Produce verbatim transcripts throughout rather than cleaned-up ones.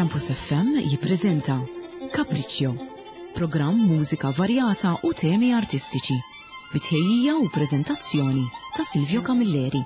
Campus F M jippreżenta Capriccio, programm mużika varjata u temi artistiċi, bitħejjija u preżentazzjoni ta' Silvio Camilleri.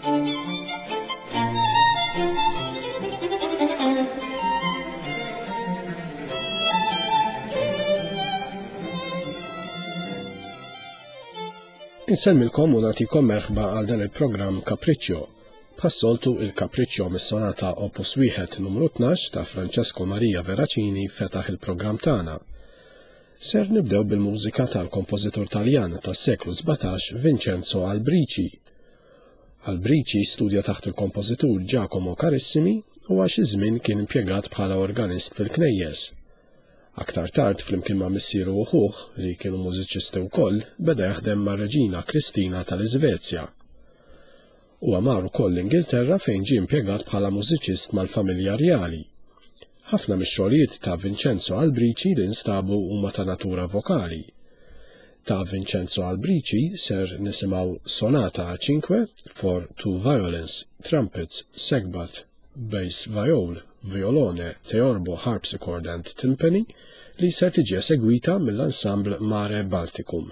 Insemmilkom u nagħtikom merħba għal dan il-programm Capriccio. Passoltu il-Capriccio mis-sonata Opus wieħed numru tnax ta' Francesco Maria Veracini fetaħ il-programm tagħna. Ser nibdew bil-mużika tal-kompożitur Taljan tas-seklu sebgħax Vincenzo Albrici. Albrici studja taħt il-kompożitur Giacomo Carissimi u għax iż-żmien kien impjegat bħala organist fil-knejjes. Aktar tard flimkien ma' missieru uħuh li kienu mużiċisti wkoll beda jaħdem ma' Reġina Kristina tal-Iżvezja. U għamar ukoll l-Ingilterra fejn ġie impjegat bħala mużiċist mal-familja Reali. Ħafna mix-xogħlijiet ta' Vincenzo Albrici li nstabu huma ta' natura vokali. Ta' Vincenzo Albrici ser nisimgħu Sonata Cinque for two violins, trumpets, saxophone, bass viol, violone, theorbo, harpsichord and timpani li ser tiġi segwita mill-ensemble Mare Balticum.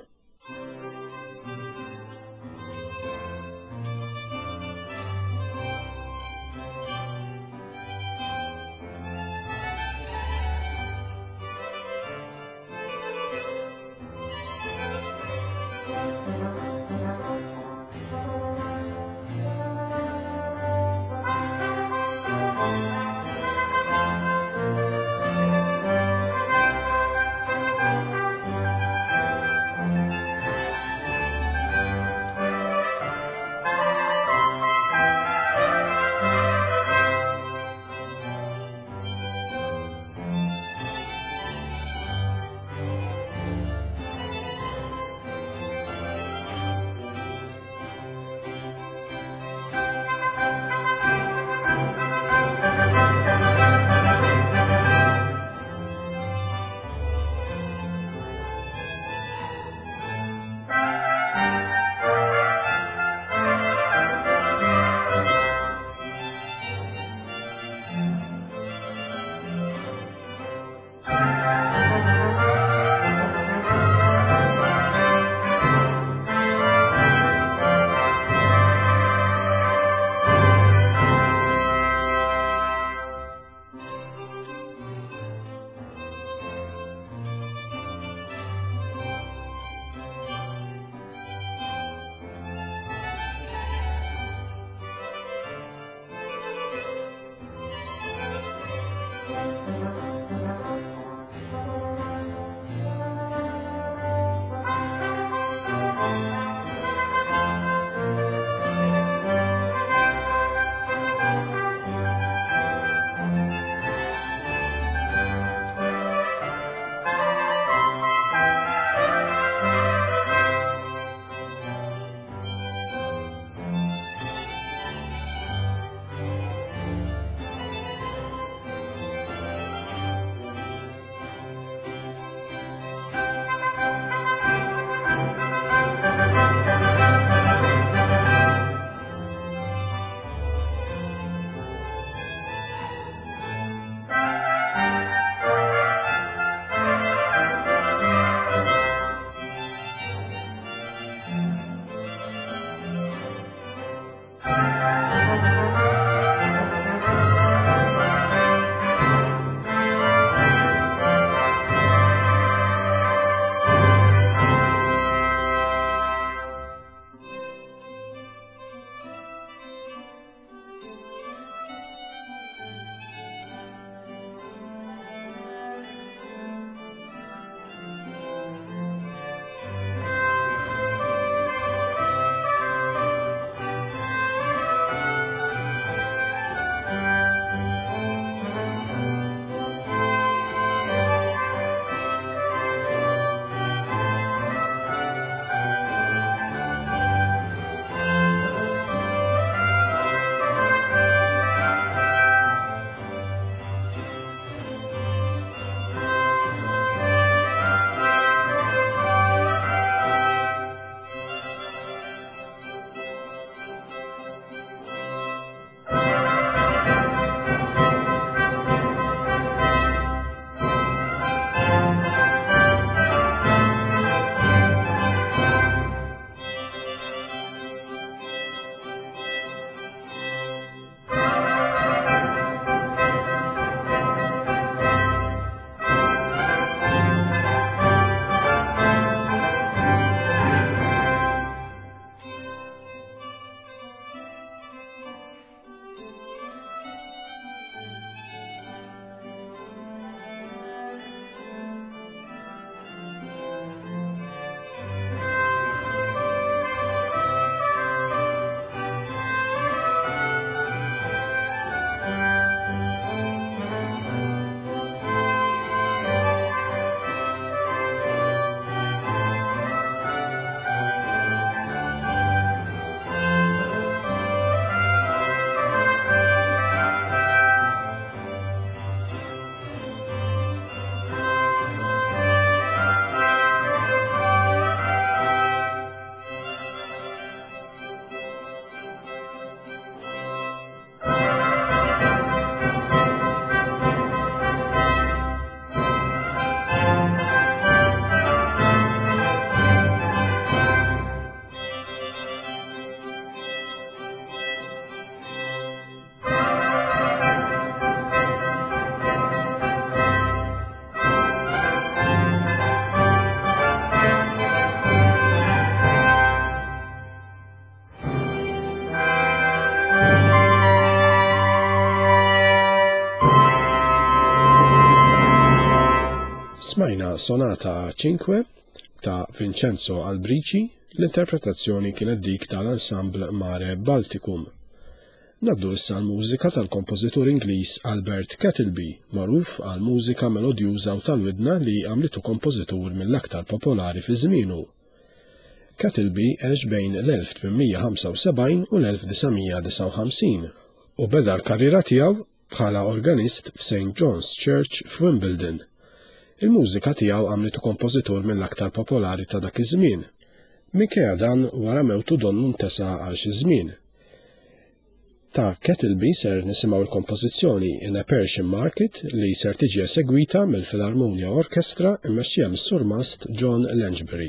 Smajna Sonata cinque ta' Vincenzo Albrici, l-interpretazzjoni kienet dik tal-ensemble Mare Balticum. Naddu issa l-mużika tal-kompożitur Ingliż Albert Kettleby, magħruf għal mużika melodjuża u tal-widna li għamlitu kompożitur mill-aktar popolari fi żmienu. Kettleby għex bejn l-elf tminmija ħamsa u sebgħin u l-elf disgħumija disa' u ħamsin u beda l-karriera tiegħu bħala organist f'Saint John's Church f'Wimbledon. Il-mużika tiegħu għamlitu kompożitur mill-aktar popolari ta' dak iż-żmien. Minkejja dan wara mewtu donnu ntesa' għal xi żmien. Ta' Kettleby ser nisimgħu l-kompożizzjoni In a Persian Market li ser tiġi esegwita mill-Philharmonia Orchestra immexxija mis-surmast John Langebery.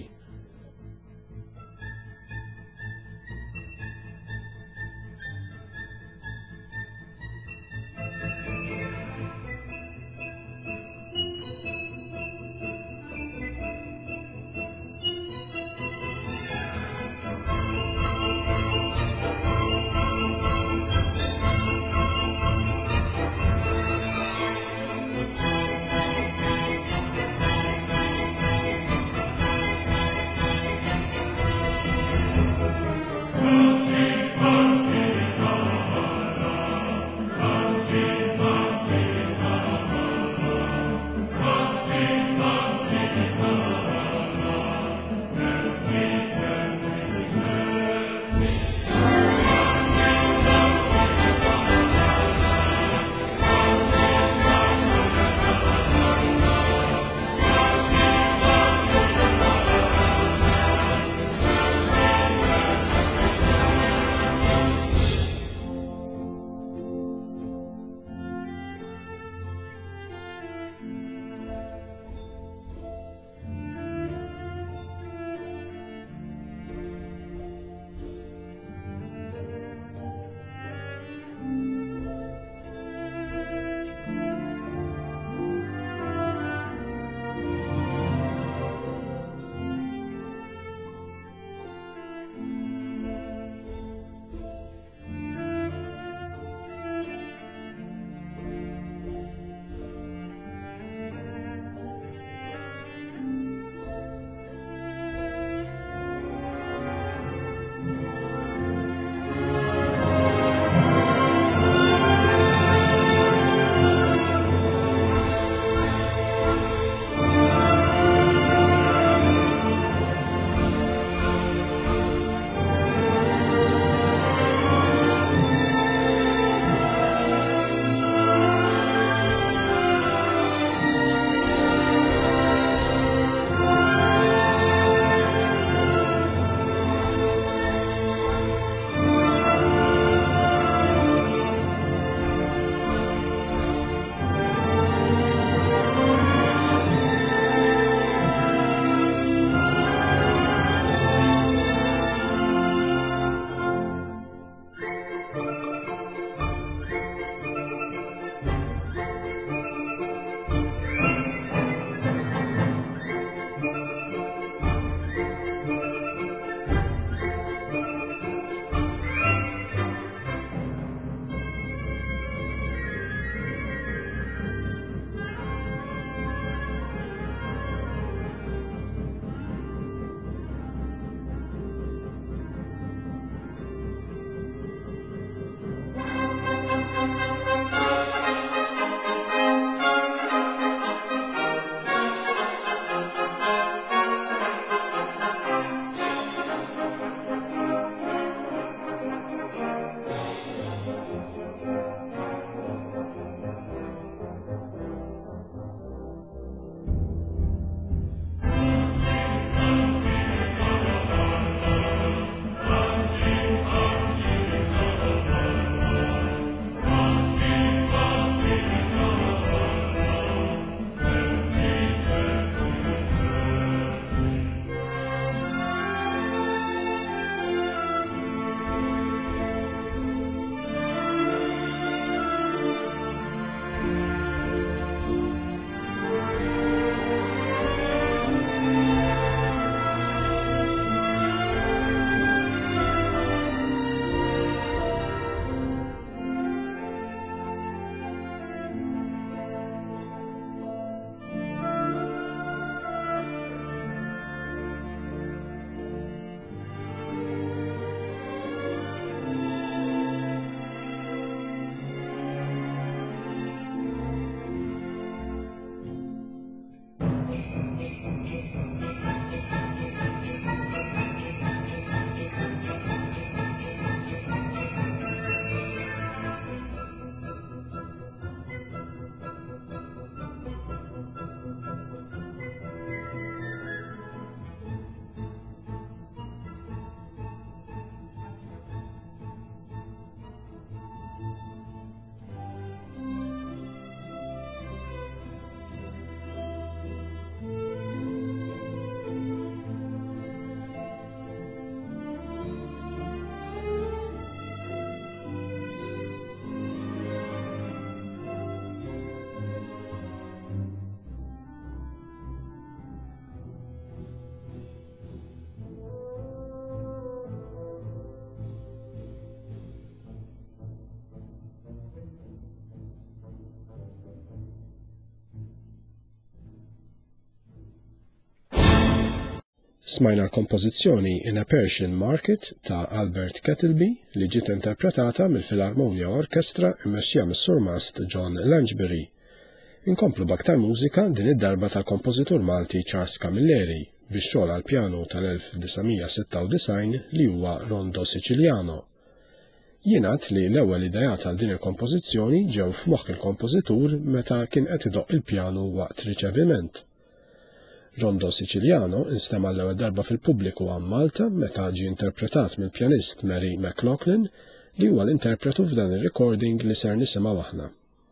Smajna l-kompożizzjoni In a Persian Market ta' Albert Kettleby li ġiet interpretata mill-Filharmonia Orkestra immexxija mis-surmast John Langebery. Inkomplu b'aktar mużika din id-darba tal-kompożitur Malti Charles Camilleri bix-xogħol għal pjanu tal-elf tisa' sitta u disgħin li huwa Rondo Siciliano. Jingħad li l-ewwel idejat għal din il-kompożizzjoni ġew f'moħħ il-kompożitur meta kien qed idoqq il-pjanu waqt riċeviment. Rondo Siciliano instama l-ewwel darba fil-pubbliku għam Malta meta ġie interpretat mill-pjanist Mary McLaughlin li huwa l-interpretu f'dan ir-recording li ser nisimgħu aħna.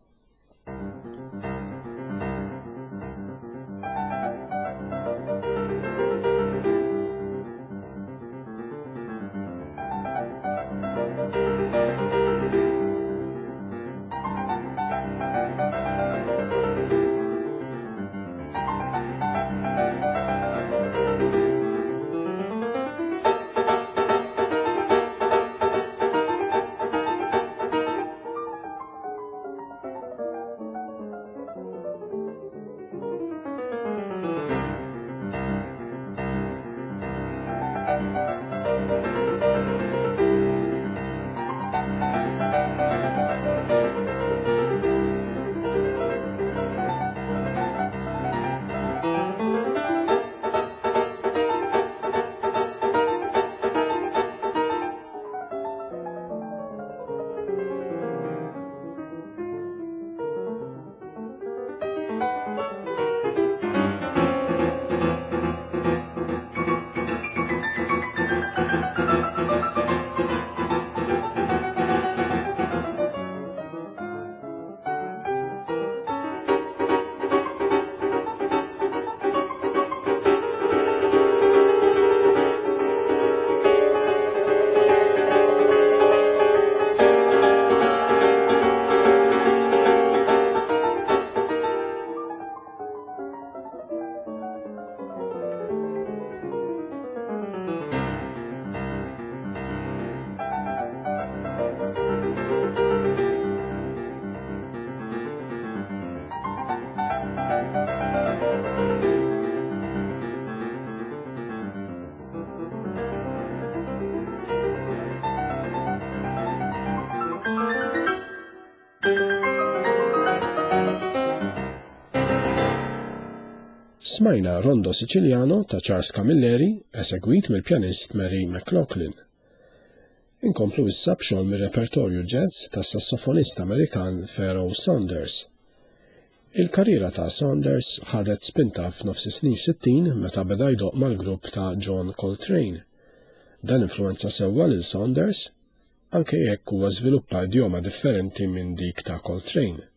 Smajna Rondo Siciliano ta' Charles Camilleri esegwit mill-pjanist Mary McLaughlin. Inkomplu issa b'xogħol mir-repertorju jazz tas sassofonista Amerikan Pharoah Sanders. Il-karriera ta' Sanders ħadet spinta f'nofs is-snin sittin meta beda jdoqq mal-grupp ta' John Coltrane. Dan influenza sewwa lil Sanders anke jekk huwa żviluppa idjoma differenti minn dik ta' Coltrane.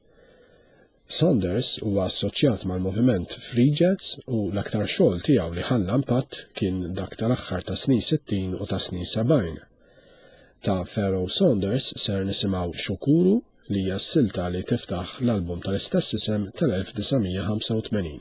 Sanders huwa assoċjat mal-moviment free jazz u l-aktar xogħol tiegħu li ħalla impatt kien dak tal-aħħar ta' snin sittin u ta' snin sebgħin. Ta' Pharoah Sanders ser nisimgħu Xukuru li hija s-silta li tiftaħ l-album tal-istess isem tal-elf tisa' ħamsa u tmenin.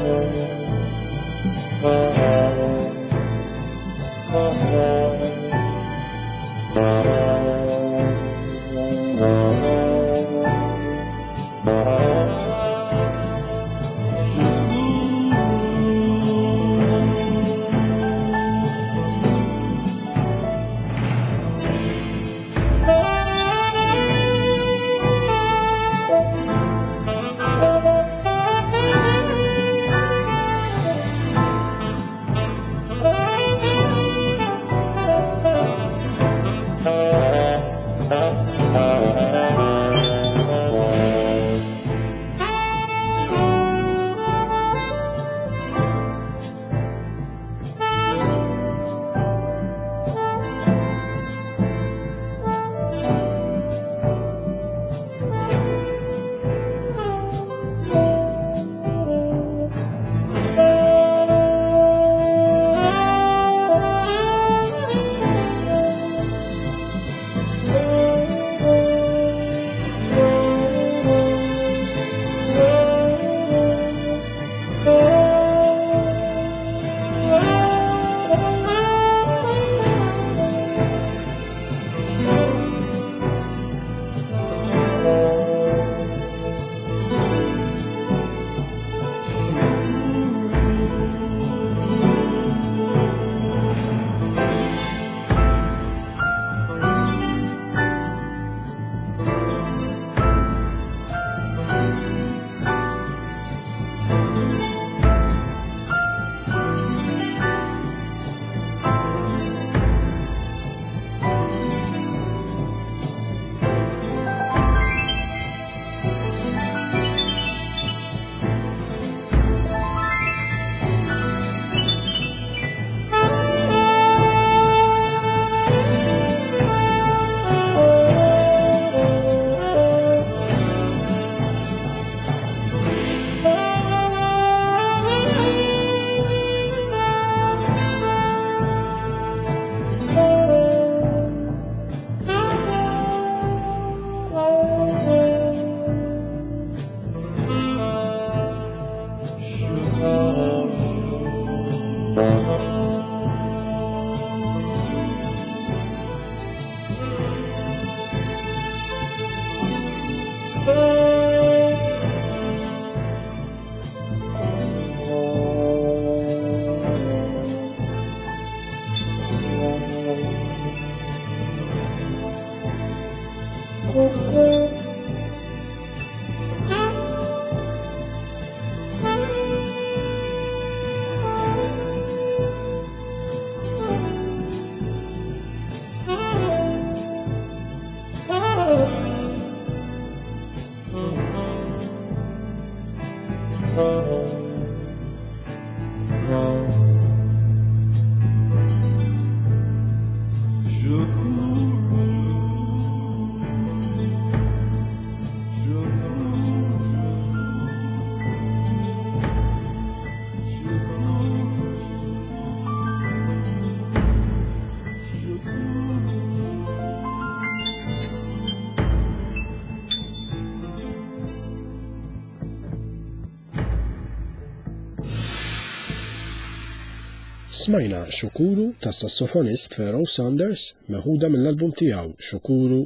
Smajna Xukuru tas sassofonist Pharoah Sanders meħuda mill-album tiegħu Xukuru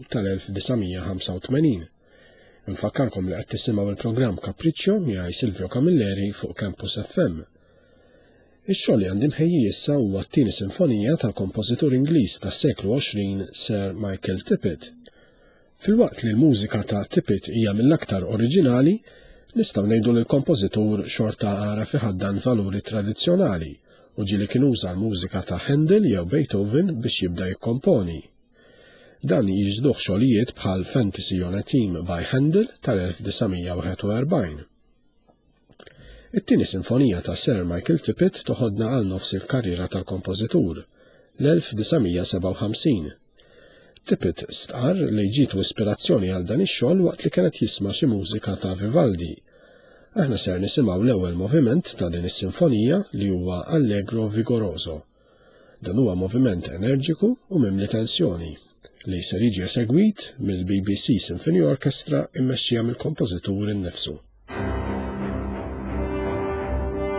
tal-elf-tisa' Infakkarkom li qed tisimgħu il-programm Capriccio miegħi Silvio Camilleri fuq Campus F M. Ix-xogħol li għandi nħejji issa huwa t-tieni sinfonija tal-kompożitur Ingliż tas-seklu għoxrin Sir Michael Tippett. Filwaqt li l-mużika ta' Tippett hija mill-aktar oriġinali, nistgħu ngħidu li l-kompożitur xorta ara fi ħaddan valuri tradizzjonali u ġieli kien uża l-mużika ta' Handel jew Beethoven biex jibda jikkomponi. Dan jiġduh xogħlijiet bħal Fantasy on a Theme by Handel tal-elf-tisa' It-tieni sinfonija ta' Sir Michael Tippett toħodna għal nofs il-karriera tal-kompożitur, l-elf-tisa' Tippett stqar li ġitu ispirazzjoni għal dan ix-xogħol waqt li kienet jisma' xi mużika ta' Vivaldi. Aħna ser nisimgħu l-ewwel moviment ta' din is-sinfonija li huwa Allegro vigoroso. Dan huwa moviment enerġiku u mimli tensjoni li ser jiġi esegwit mill-B B C Symphony Orchestra immexxija mill-kompożitur innifsu.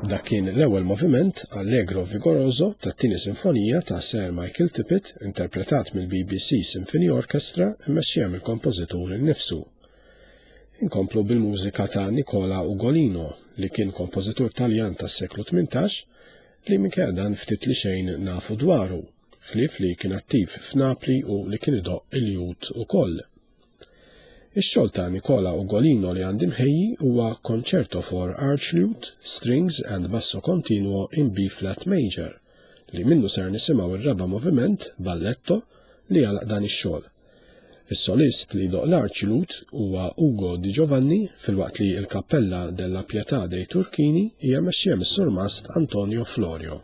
Dak kien l-ewwel moviment Allegro Vigoroso tat-tieni sinfonija ta' Sir Michael Tippett, interpretat mill-B B C Symphony Orchestra immexxija mill-kompożitur innifsu. Inkomplu bil-mużika ta' Nicola Ugolino, li kien kompożitur Taljan tas-seklu tmintax, li minkejja dan ftit li xejn nafu dwaru, ħlief li kien attiv f'Napli u li kien idoqq il-Jud ukoll. Ix-xogħol ta' Nicola Ugolino li għandi mħejji huwa Concerto for Archlute, Strings and Basso Continuo in B-flat Major, li minnu ser nisimgħu ir-raba' moviment Balletto li għalaq dan ix-xogħol. Is-solist li doq l-Archlute huwa Ugo Di Giovanni, filwaqt li l-Kappella della Pietà dei Turchini hija mexxija mis-surmast Antonio Florio.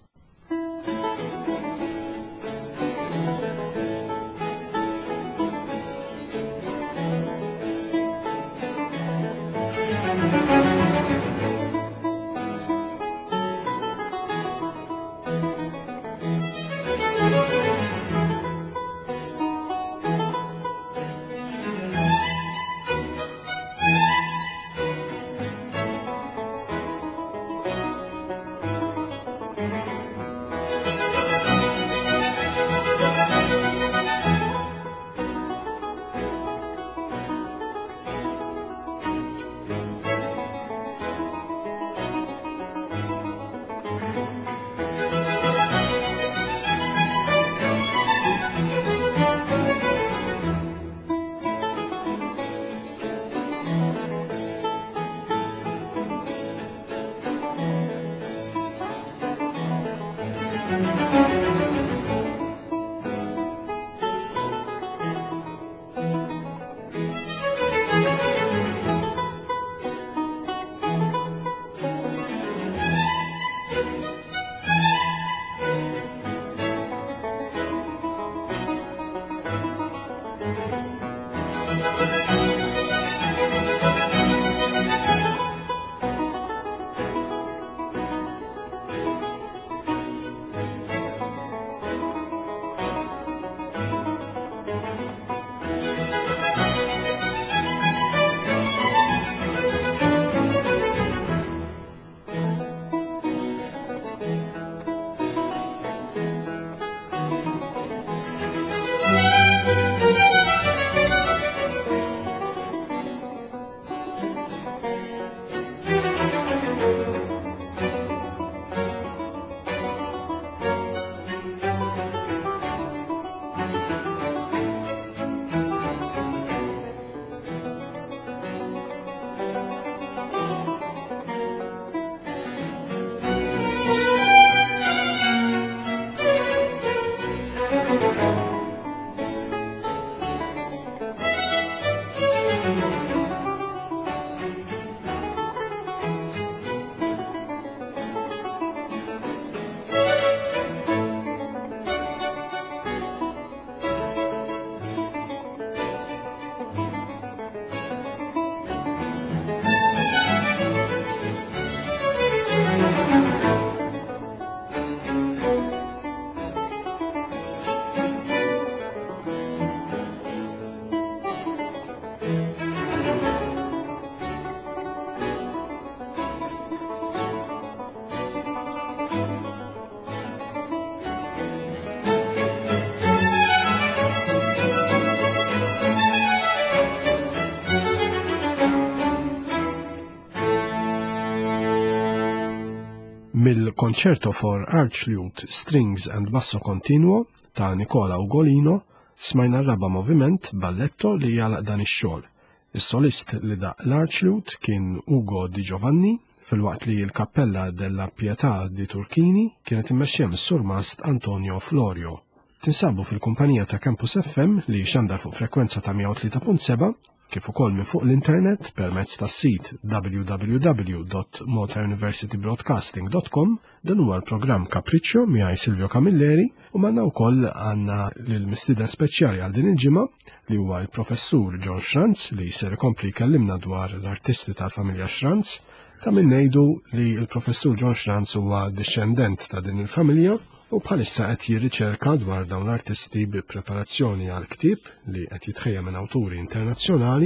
Mill-Concerto for Archlute, Strings and Basso Continuo ta' Nicola Ugolino smajna r-raba moviment Balletto li jalaq dan ix-xogħol. Is-solist li daq l-Archlute kien Ugo Di Giovanni, fil-waqt li l-Kappella della Pietà di Turchini kienet immexxija mis-surmast Antonio Florio. Tinsabu fil-kumpanija ta' Campus F M li xandar fuq frekwenza ta' mija u tlieta punt seba' kif ukoll minn fuq l-internet permezz tas-sit w w w dot malta university broadcasting dot com. Dan huwa l-programm Capriccio miegħi Silvio Camilleri u manna wkoll għandna lill-mistieden speċjali għal din il-ġimgħa li huwa l-professur John Schranz li jser ikompli jkellimna dwar l-artisti tal-familja Schranz. Ta' min ngħidu li l-professur John Schranz huwa discendent ta' din il-familja u bħalissa qed jirriċerka dwar dawn l-artisti bi preparazzjoni għal ktieb li qed jitħejja minn awturi internazzjonali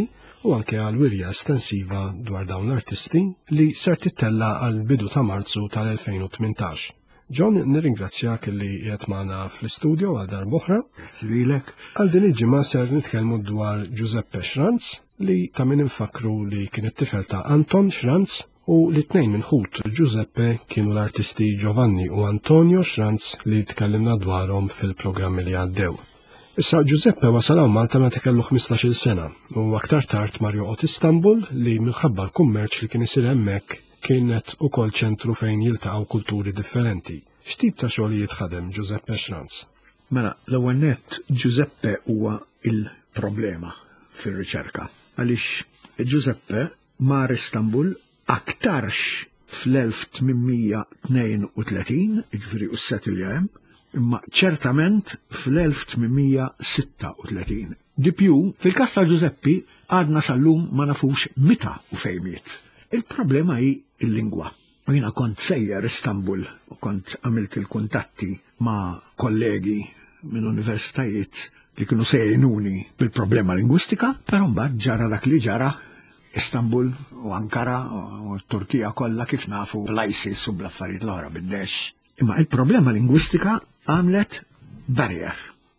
u anke għal wirja estensiva dwar dawn l-artisti li ser tittella għal bidu ta' Marzu tal-elfejn u tmintax. John, nirringrazzjak li qiegħed magħna fl-istudio għal darb'oħra. Grazzi lilek. Għal din il-ġimgħa ser nitkellmu dwar Giuseppe Schranz li ta' min infakru li kien it-tifel ta' Anton Schranz u li tnejn minn ħut Giuseppe kienu l-artisti Giovanni u Antonio Schranz li tkellimna dwarhom fil-programmi li għaddew. Issa Giuseppe wasal hawn Malta meta kellu ħmistax-il sena u aktar tard mar joqgħod Istanbul li minħabba l-kummerċ li kien isir hemmhekk kienet ukoll ċentru fejn jiltaqgħu kulturi differenti. X'tip ta' xogħlijiet ħadem Giuseppe Schranz? Mela, l-ewwel nett Giuseppe huwa il-problema fir-riċerka. Għaliex Giuseppe mar Istanbul aktarx fl-elf tminmija tnejn u tletin, jiġifieri u s-settilja hemm, imma ċertament fl-elf tminmija sitta u tletin. Di più, fil-każ ta' Giuseppe għadna sal-lum ma nafux meta u fejn miet. Il-problema hi il-lingwa. U jiena kont sejjer Istanbul u kont għamilt il-kuntatti ma' kollegi minn universitajiet li kienu sejjinuni bil-problema lingwistika, però mbagħad ġara dak li ġara Istanbul u Ankara u Turkija kollha kif nafu bl-ISIS u bl-affarijiet l-oħra bid-Daesh. Imma il-problema lingwistika għamlet barrier.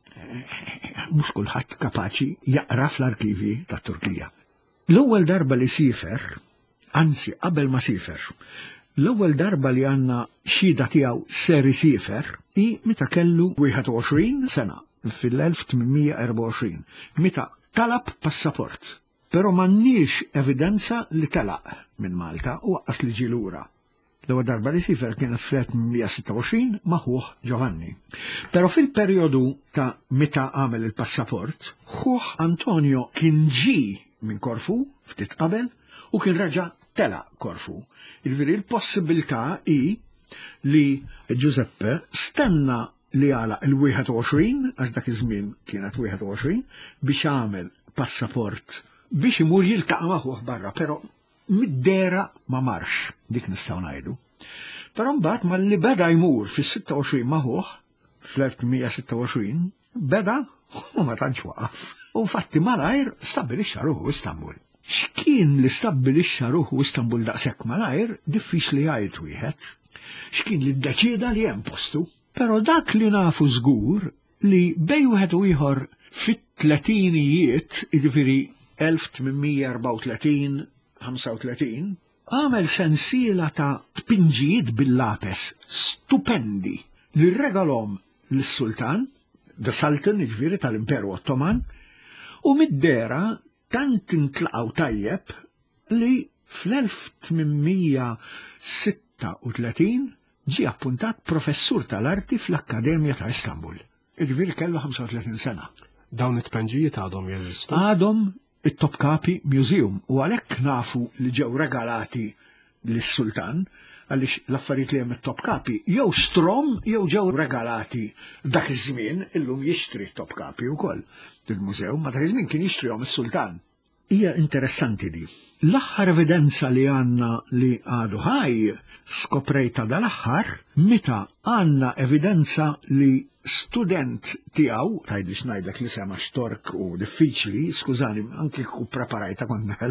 Mhux kulħadd kapaċi jaqra fl-arkivi tat-Turkija. L-ewwel darba li sifer, anzi qabel ma sifer, l-ewwel darba li għandna xhieda tiegħu ser isifer hi meta kellu wieħed u għoxrin sena fil-elf tminmija erba' u għoxrin, meta talab passaport. Pero m'għandniex evidenza li telaq minn Malta u waqqas li ġie lura. L-ewwel darba li sifer kienet fl-elf tminmija sitta u għoxrin ma' ħuh Giovanni. Però fil-perjodu ta' meta għamel il-passaport, ħuh Antonio kien ġi minn Korfu ftit qabel u kien reġa' telaq Korfu. Jiġifieri l-possibilità hi li Giuseppe stenna li għala il-wieħed u għoxrin, għax dak iż-żmien kienet wieħed u għoxrin, biex għamel passaport biex imur jiltaqa' magħhom barra, però mid-dera ma marx, dik nistgħu ngħidu. Però mbagħad malli beda jmur fis-sitta u għoxrin magħhom, fl-elf tminmija sitta u għoxrin, beda u ma tantx waqaf. U infatti malajr stabbilixxa ruħu Istanbul. X'kien li stabbilixxa ruħu Istanbul daqshekk malajr diffiċli jgħid wieħed. X'kien li ddeċieda li hemm postu. Però dak li nafu żgur li bejn wieħed u ieħor fit-tletinijiet, jiġifieri elf tminmija erba' u tletin ħamsa u tletin, għamel sensiela ta' tpinġijiet bil-lapes stupendi li rregalhom lis-Sultan, the Sultan jiġifieri tal-Imperu Ottoman, u mid-dera tant intlaqgħu tajjeb li fl-elf tminmija sitta u tletin ġie appuntat professur tal-arti fl-Akkademja ta' Istanbul. Jiġifieri kellu ħamsa u tletin sena. Dawn it-tpinġijiet għadhom jeżistu? Għadhom it-Topkapi Museum u għalhekk nafu li ġew regalati lis-Sultan għaliex l-affarijiet li hemm it-Topkapi jew strom jew ġew regalati dak iż-żmien illum jixtri t-Topkapi wkoll il-mużew, ma dak iż-żmien kien jixtrihom is-Sultan. Hija interessanti di. L-aħħar evidenza li għandna li għadu ħaj skoprejta dal-aħħar meta għandna evidenza li student tiegħu, tgħidlix ngħidlek li sema xtork u diffiċli, skużani, anke ku preparajta kont neħel,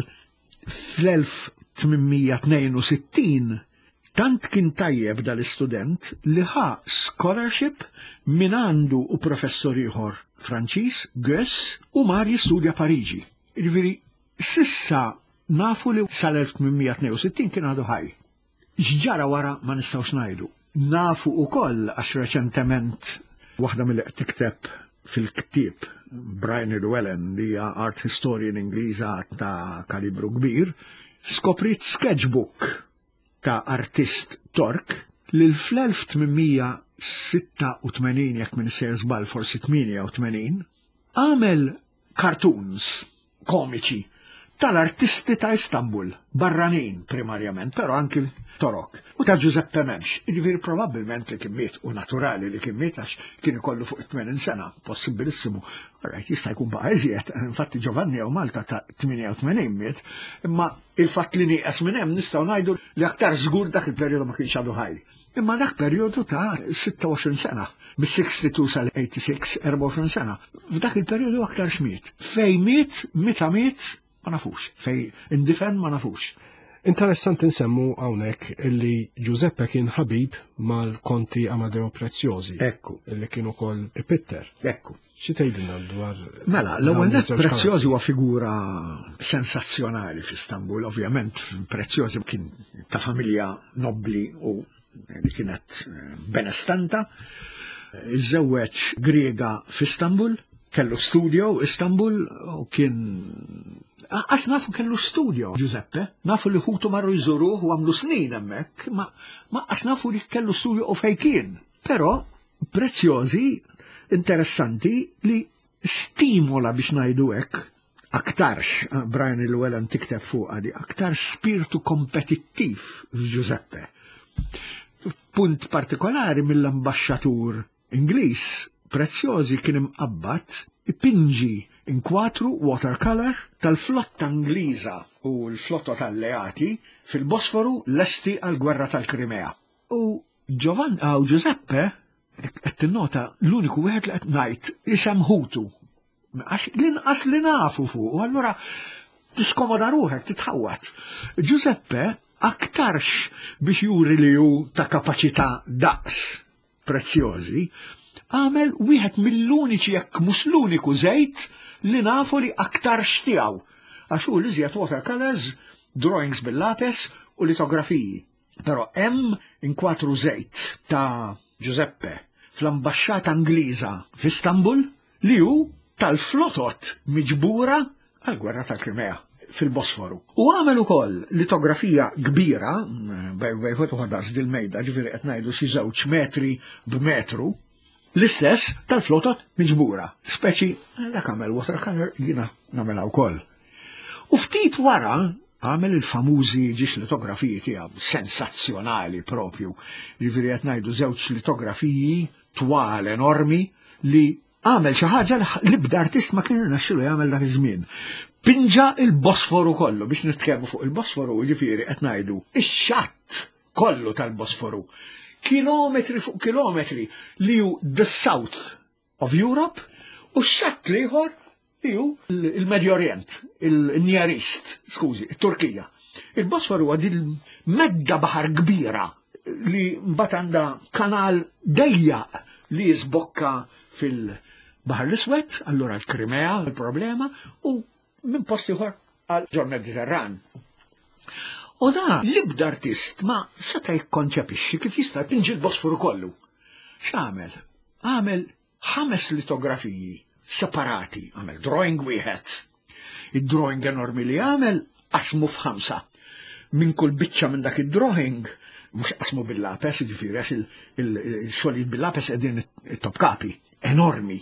fl-elf tminmija tnejn u sittin tant kien tajjeb dal-istudent li ħa scholarship minn għandu u professor ieħor Franċiż, Goethe, u mar jistudja Pariġi. Jiġifieri sissa nafu li sal-elf tminmija tnejn u sittin kien għadu ħaj. X'ġara wara ma nistgħux ngħidu. Nafu wkoll għax reċentement waħda mill tikteb fil-ktieb Brian Llewellyn li hija art historian Ingliża ta' kalibru kbir, skoprit sketchbook ta' artist Tork li fl-elf tminmija sitta u tmenin jekk minn isir żball forsi tminja u tmenin għamel cartoons komiċi tal-artisti ta' Istanbul, barranin primarjament, però anki Torok. U ta' Giuseppe m'hemmx, jiġifieri probabbilment li kien miet u naturali li kien miet għax kien ikollu fuq tmenin sena, possibilissimu. Alright, jista' jkun baqa' iżjed, infatti Giovanni u Malta ta' tminja u tmenin miet, imma il-fatt li nieqes minn hemm nistgħu ngħidu li aktar żgur dak il-perjodu ma kienx għadu ħaj. Imma dak perjodu ta' sitta u għoxrin sena, bis-sixty-two sal-eighty-six, erba' u għoxrin sena. F'dak il-perjodu aktar xmiet. Fejn miet, meta miet, ma nafux, fej indifen ma nafux. Interessanti nsemmu hawnhekk illi Giuseppe kien ħabib mal-Konti Amadeo Preziosi. Ekku. Illi kienu kol Pitter. Ekku. Xi tgħidilna dwar. Mela, l-ewwel net Preziosi huwa figura sensazzjonali f'Istanbul, ovvjament Preziosi kien ta' familja nobli u li kienet benestanta. Iżewweġ Griega f'Istanbul, kellu studio Istanbul u kien Għas nafu kellu studio, Giuseppe, nafu li ħutu marru jżuruh u għamlu snin hemmhekk, ma għas nafu li kellu studio u fejkien. Però Preziosi, interessanti li stimola biex ngħidu hekk, aktarx, Brian il-Wellen tikteb fuq għadi, aktar spiritu kompetittiv f'Giuseppe. Punt partikolari mill-ambasċatur Ingliż, Preziosi kien imqabbad ipinġi inkwatru watercolor tal-flotta Ingliża u l-flotta tal-Alleati fil-Bosforu lesti għal-gwerra tal-Krimea. U Giovanni għaw Giuseppe, qed tinnota l-uniku wieħed li qed ngħid isem Hutu. Għax l-inqas li nafu fuq, u allura tiskomoda ruħek titħawat. Giuseppe aktarx biex juri li hu ta' kapaċità daqs Preziosi, għamel wieħed mill-uniċi jekk mhux l-uniku żejt li nafu li aktar xtiegħu. Għax hu l-iżjed watercolors, drawings bil-lapes u litografiji. Però hemm inkwatru żejt ta' Giuseppe fl-Ambaxxata Ingliża f'Istanbul li hu tal-flotot miġbura għall-gwerra tal-Krimea fil-Bosforu. U għamel ukoll litografija kbira, bejn ħodas dil-mejda, ġifieri qed ngħidu xi żewġ metri b'metru, l-istess tal-flotot miġbura, speċi dak għamel watercolor jiena nagħmelha wkoll. U ftit wara għamel il-famużi ġiex litografiji tiegħu sensazzjonali propju. Jiġifieri qed ngħidu żewġ litografiji twal enormi li għamel xi ħaġa li b'artist ma kien irnexxielu jagħmel dak iż-żmien. Pinġa il-Bosforu kollu biex nitkellmu fuq il-Bosforu, jiġifieri qed ngħidu ix-xatt kollu tal-Bosforu. Kilometri fuq kilometri li hu the south of Europe u x-xatt liħor li hu il-Medju Orient, il-Near East, skużi, it-Turkija. Il-Bosforu huwa din medda baħar kbira li mbagħad għandha kanal dejjaq li jisbokka fil-Baħar l-Iswed, allura l-Krimea, il-problema, u minn post ieħor għal ġol Mediterran. U da l-ibda artist ma seta' jikkonċepixxi kif jista' jpinġi l-Bosforu kollu. X'għamel? Għamel ħames litografiji separati, għamel drawing wieħed. Id-drawing enormi li għamel qasmu f'ħamsa. Minn kull biċċa minn dak id-drawing mhux qasmu bil-lapes, jiġifieri għax il-xogħlijiet bil-lapes qegħdin it-topkapi enormi.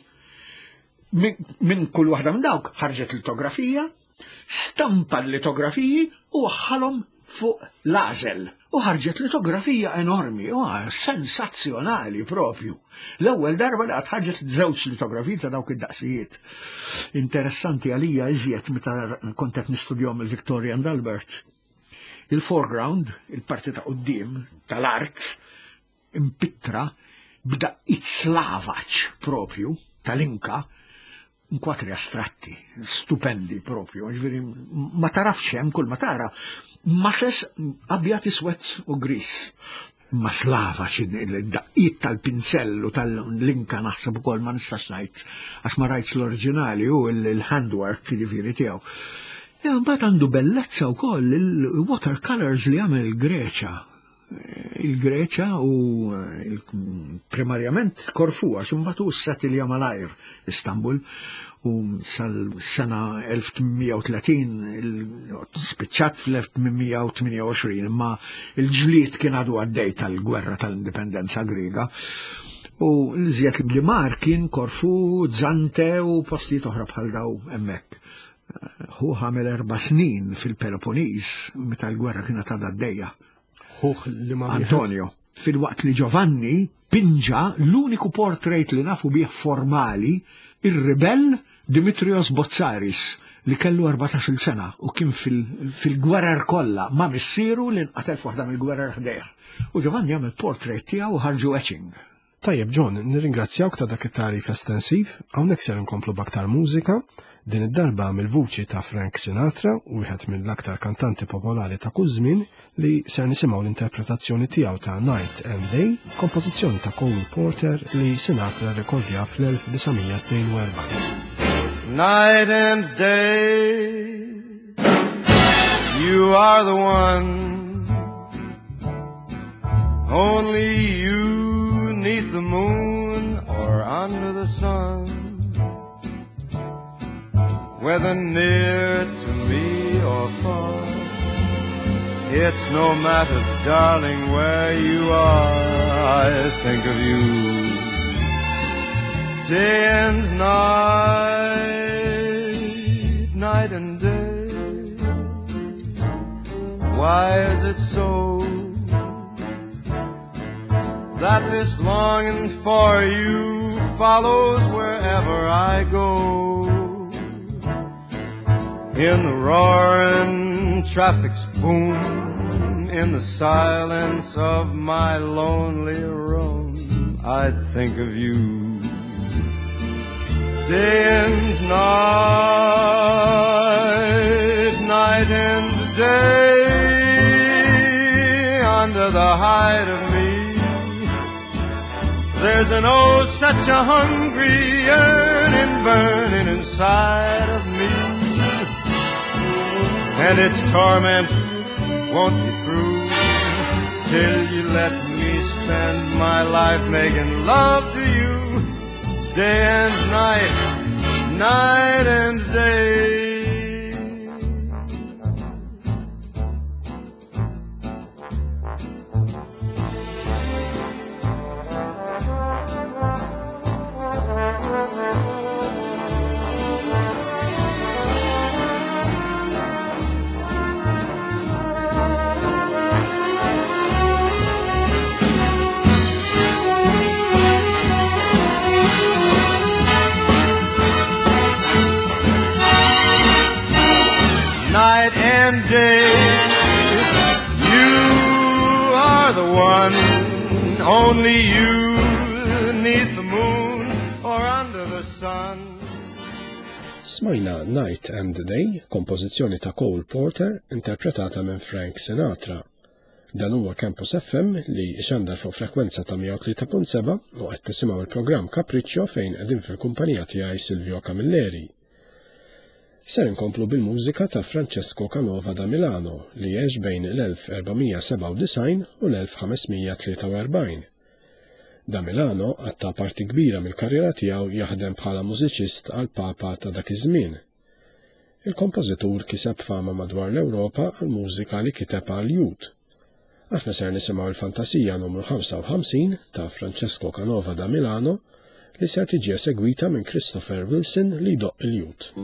Minn kull waħda minn dawk ħarġet litografija, stampa l-litografiji u waħħalhom fuq l-għażel. U ħarġet litografija enormi, u sensazzjonali propju. L-ewwel darba li ħarġet żewġ litografiji ta' dawk id-daqsijiet. Interessanti għalija iżjed meta kont qed nistudjahom il-Victoria and Albert. Il-foreground, il-parti ta' quddiem tal-art, impittra b'daqqiet slavaġ propju tal-Inka, inkwatri astratti, stupendi propju, ġifieri ma tarafx hemm kull ma tara masses abjad iswed u gris. Ma slavaġ id-daqqiet tal-pinzellu tal-Inka naħseb ukoll ma nistax ngħid għax ma rajtx l-oriġinali u l-handwork jiġifieri tiegħu. Mbagħad għandu bellezza wkoll il-watercolors li għamel il-Greċja. Il-Greċja u primarjament Korfu, għax imbagħad hu s-Satilja Malajr Istanbul u sal-sena elf tminmija u tletin spiċċat fl-elf tminmija u tminja u għoxrin, imma il-ġlied kien għadu għaddej tal-gwerra tal-indipendenza Griega. U l-żjed li mar kien Korfu, Zante u postijiet oħra bħal daw hemmhekk. Hu ħamel erba' snin fil-Peloponiż meta l-gwerra kienet għadha għaddejja. Antonio, fil-waqt li Giovanni pinġa l-uniku portrait li nafu bih formali ir-ribell Dimitrios Botzaris li kellu erbatax-il sena u kien fil-gwerer kollha ma' missieru li nqatel f'waħda mill-gwerer ħdejh. U Giovanni għamel portrait tiegħu ħarġu etching. Tajjeb John, nirringrazzjawk ta' dak it-tarif estensiv, hawnhekk ser inkomplu b'aktar mużika, Din id-darba mill-vuċi ta' Frank Sinatra, wieħed mill-aktar kantanti popolari ta' kull żmien, li ser nisimgħu l-interpretazzjoni tiegħu ta' Night and Day, kompożizzjoni ta' Cole Porter li Sinatra rekordja fl-elf tisa' tnejn u erbgħin. Night and day, you are the one, only you neath the moon or under the sun, whether near to me or far, it's no matter, darling, where you are, I think of you day and night, night and day. Why is it so that this longing for you follows wherever I go? In the roaring traffic's boom, in the silence of my lonely room, I think of you day and night, night and day, under the hide of me. There's an oh, such a hungry yearning burning inside of me, and its torment won't be through till you let me spend my life making love to you day and night, night and day. Night and day, you are the one, only you neath the moon or under the sun. Smajna Night and Day, kompożizzjoni ta' Cole Porter, interpretata minn Frank Sinatra. Dan huwa Campus F M li xandar fuq frekwenza ta' mija u tlieta punt seba' u qed tisimgħu il-programm Capriccio fejn qegħdin fil-kumpanija tiegħi Silvio Camilleri. Ser inkomplu bil-mużika ta' Francesco Canova da Milano li jgħix bejn l-elf erba'mija seba' u disgħin u l-elf ħamesmija tlieta u erbgħin. Da Milano għatta parti kbira mill-karriera tiegħu jaħdem bħala mużiċist għal Papa ta' dak iż-żmien. Il-kompożitur kiseb fama madwar l-Ewropa għal mużika li kiteb għal Jud. Aħna ser nisimgħu l-Fantasija numru ħamsa u ħamsin ta' Francesco Canova da Milano li ser tiġi segwita minn Christopher Wilson li doq il-Jud.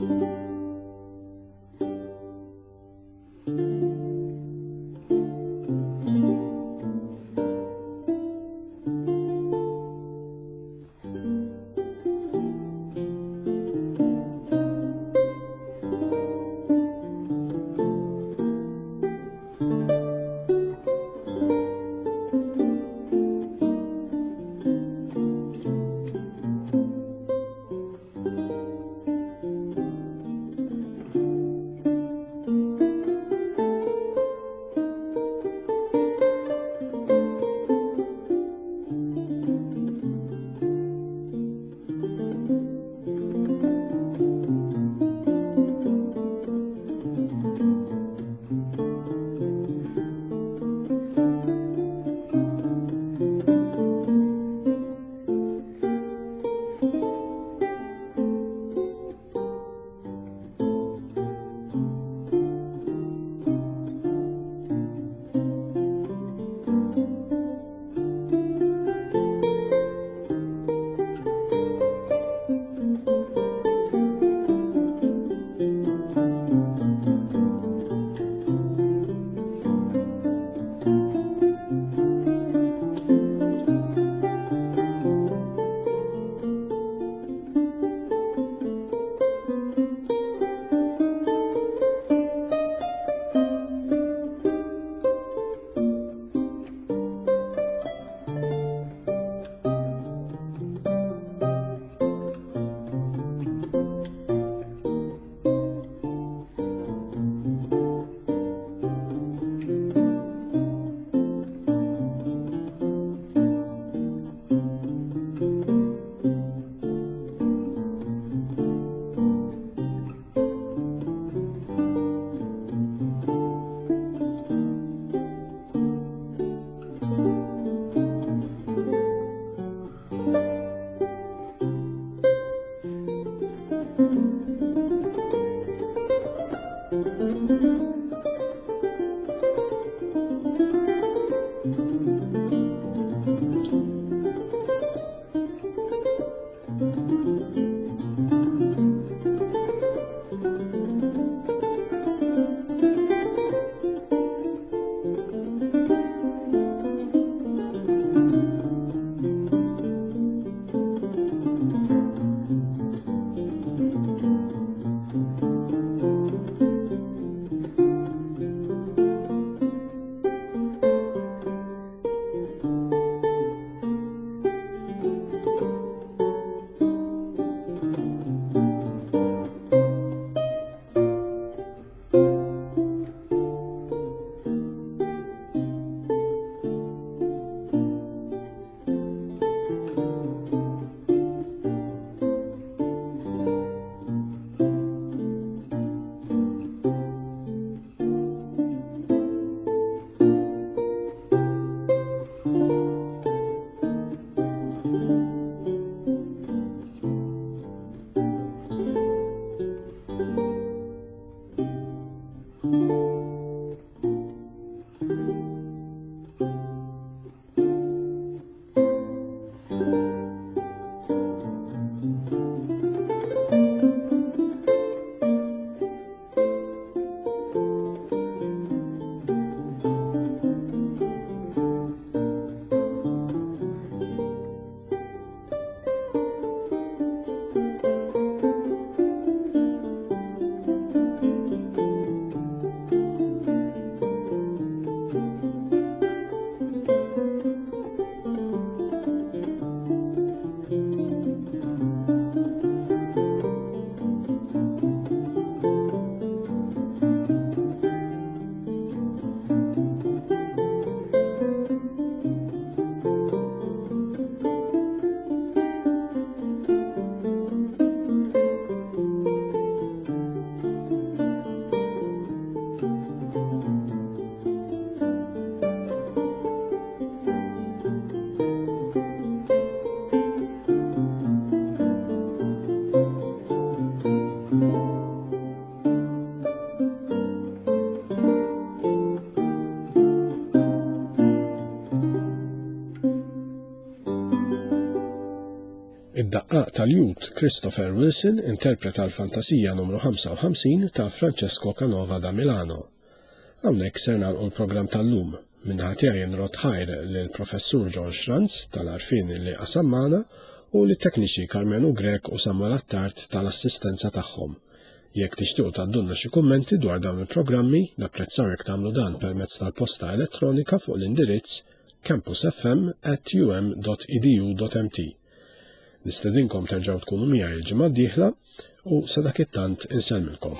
Id-daqqaq tal-Jud Christopher Wilson interpreta l-fantasija numru ħamsa u ħamsin ta' Francesco Canova da Milano. Hawnhekk ser nagħlqu l-programm tal-lum. Minnaħa tiegħi nrot ħajr lill-Professur John Schranz tal-arfin li qasammana u lit-tekniċi Carmen Ugrek u Samuel Attart tal-assistenza tagħhom. Jekk tixtiequ tgħaddulna xi kummenti dwar dawn il-programmi, napprezzaw jekk tagħmlu dan permezz tal-posta elettronika fuq l-indirizz campusfm at u m dot e d u dot m t. Nistedinkom terġgħu tkunu miegħi l-ġimgħa d-dieħla u sa dak it-tant insellmilkom.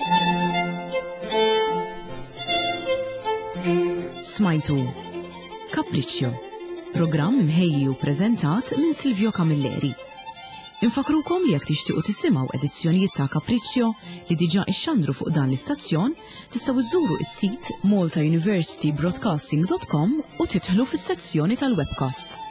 Smajtu Capriccio, programm imħejji u preżentat minn Silvio Camilleri. Infakrukom li jekk tixtiequ tisimgħu edizzjonijiet ta' Capriccio li diġà ixxandru fuq dan l-istazzjon, tistgħu iżżuru s-sit malta university broadcasting dot com u tidħlu fis-sezzjoni tal-webcasts.